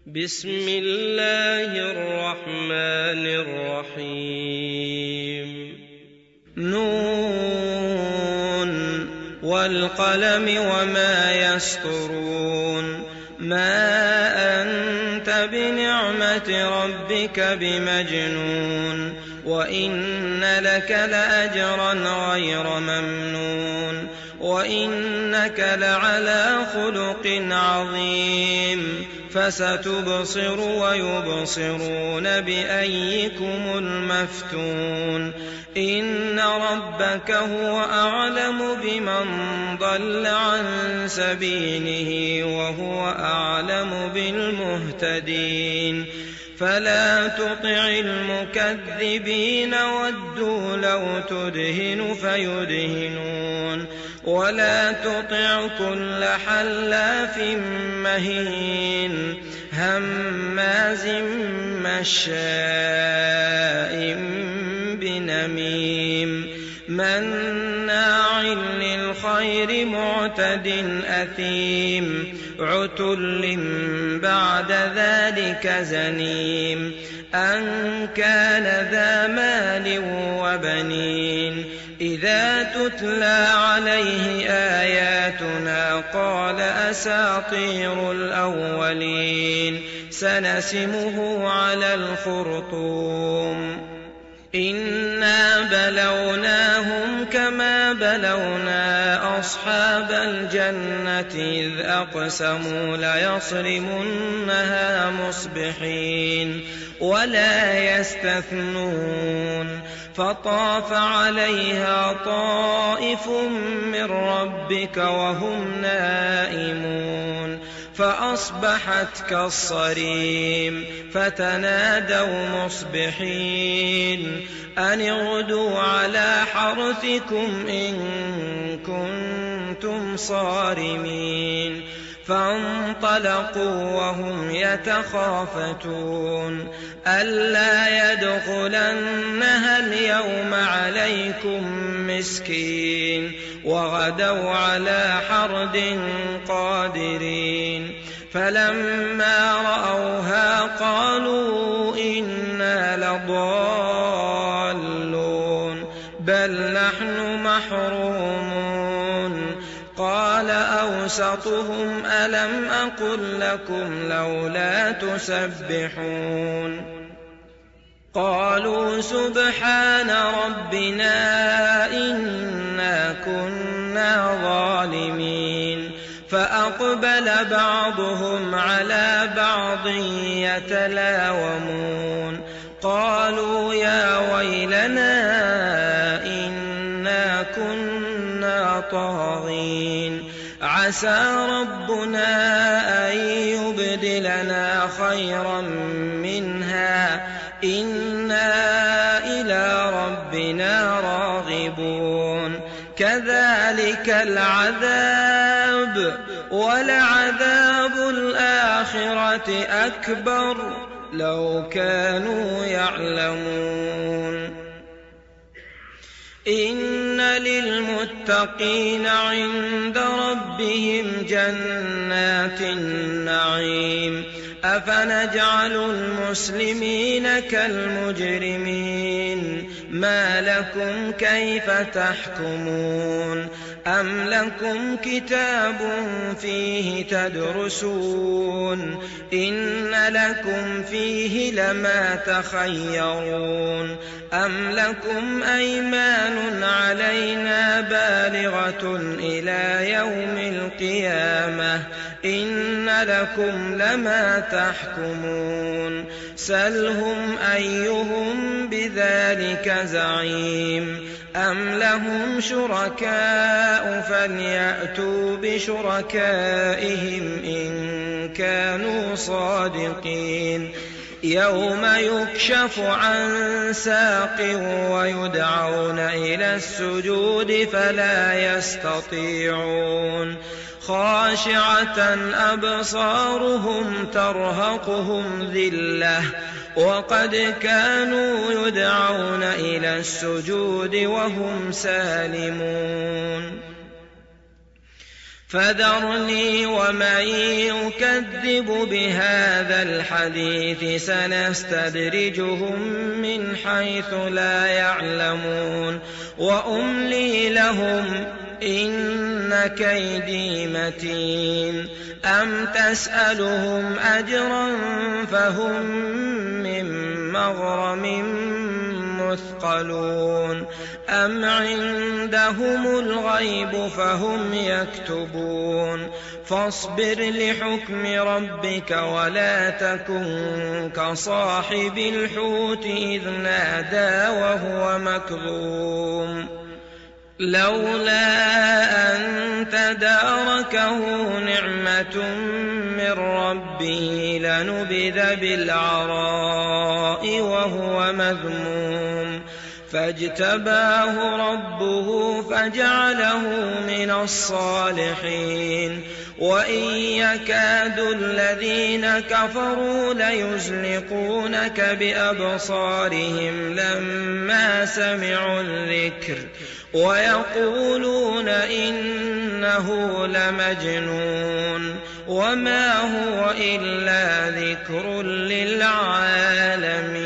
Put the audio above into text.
بسم الله الرحمن الرحيم نون والقلم وما يسطرون ما أنت بنعمة ربك بمجنون وإن لك لأجرا غير ممنون وإنك لعلى خلق عظيم فستبصر ويبصرون بأيكم المفتون إن ربك هو أعلم بمن ضل عن سبيله وهو أعلم بالمهتدين فلا تطع المكذبين ودوا لو تدهن فيدهنون ولا تطع كل حلاف مهين هماز مشاء بنميم مناع للخير معتد أثيم عتل بعد ذلك زنيم أن كان ذا مال وبنين إذا تتلى عليه آياتنا قال أساطير الأولين سنسمه على الخرطوم إنا بلوناهم كما بلونا أصحاب الجنة إذ أقسموا ليصرمنها مصبحين ولا يستثنون فطاف عليها طائف من ربك وهم نائمون فأصبحت كالصريم فتنادوا مصبحين أن اغدوا على حرثكم إن كنتم صارمين فانطلقوا وهم يتخافتون ألا يدخلنها اليوم عليكم مسكين وغدوا على حرد قادرين فلما رأوها قالوا إنا لضالون بل نحن محرومون قال أوسطهم ألم أقل لكم لولا تسبحون قالوا سبحان ربنا إنا كنا ظالمين فأقبل بعضهم على بعض يتلاومون قالوا يا ويلنا إنا كنا طاغين عسى ربنا أن يبدلنا خيرا منها إنا إلى ربنا راغبون كذلك العذاب ولعذاب الآخرة أكبر لو كانوا يعلمون إن للمتقين عند ربهم جنات النعيم أفنجعل المسلمين كالمجرمين ما لكم كيف تحكمون أم لكم كتاب فيه تدرسون إن لكم فيه لما تخيرون أم لكم أيمان علينا بالغة إلى يوم القيامة إن لكم لما تحكمون سلهم أيهم بذلك زعيم أم لهم شركاء فليأتوا بشركائهم إن كانوا صادقين يوم يكشف عن ساق ويدعون إلى السجود فلا يستطيعون خاشعة أبصارهم ترهقهم ذلة وقد كانوا يدعون إلى السجود وهم سالمون فذرني ومن يكذب بهذا الحديث سنستدرجهم من حيث لا يعلمون وأملي لهم إن كيدي متين أم تسألهم أجرا فهم من مغرم مثقلون أم عندهم الغيب فهم يكتبون فاصبر لحكم ربك ولا تكن كصاحب الحوت إذ نادى وهو مكظوم لولا أن تداركه نعمة من ربه لنبذ بالعراء وهو مذموم فاجتباه ربه فجعله من الصالحين وإن يكاد الذين كفروا ليزلقونك بأبصارهم لما سمعوا الذكر ويقولون إنه لمجنون وما هو إلا ذكر للعالمين.